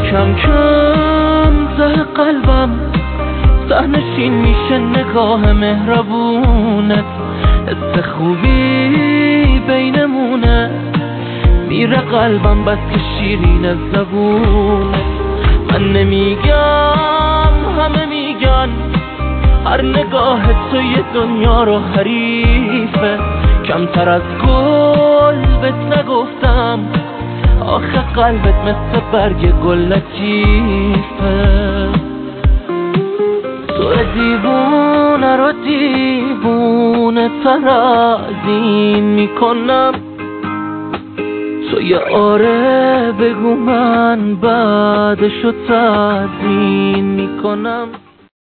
کم کم ته قلبم سهنشین میشه نگاه مهربونت، حس خوبی بینمونه، میره قلبم بس که شیرین از زبونت. من نمیگم همه میگن هر نگاه تو یه دنیا رو حریفه، کمتر از گل بهت نگفتم، آخه قلبت مثل برگ گل لطیفه. تو دیوونه رو دیوونه تر از این میکنم، تو یه آره بگو من بعدشو تزیین میکنم.